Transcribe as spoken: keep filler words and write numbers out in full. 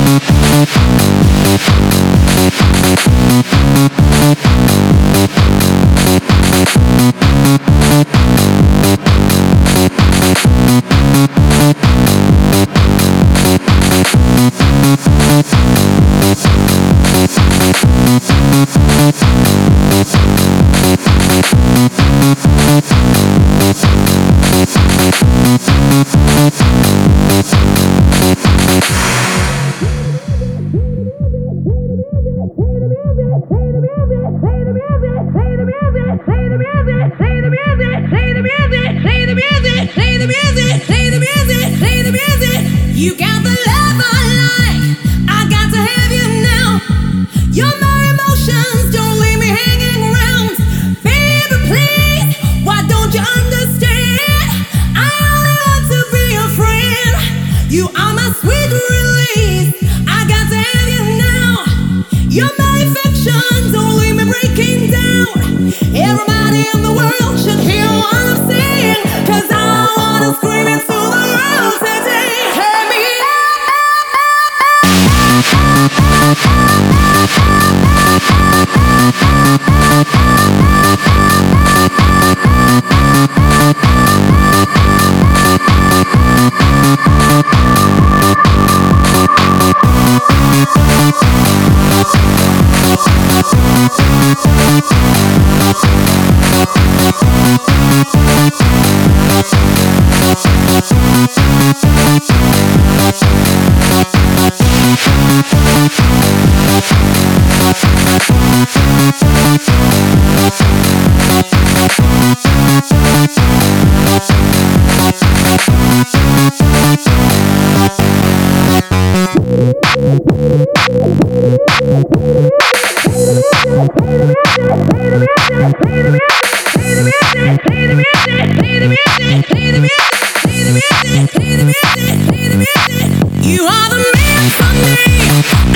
You got the love I like, I got to have you now. You're my emotions, don't leave me hanging around. Baby, please, why don't you understand? I only want to be your friend. You are my sweet release, I got to have you now. You're my affection, don't leave me breaking down. Everybody in the world should hear what I'm saying, 'cause I wanna scream it to the world today. You are the man for me.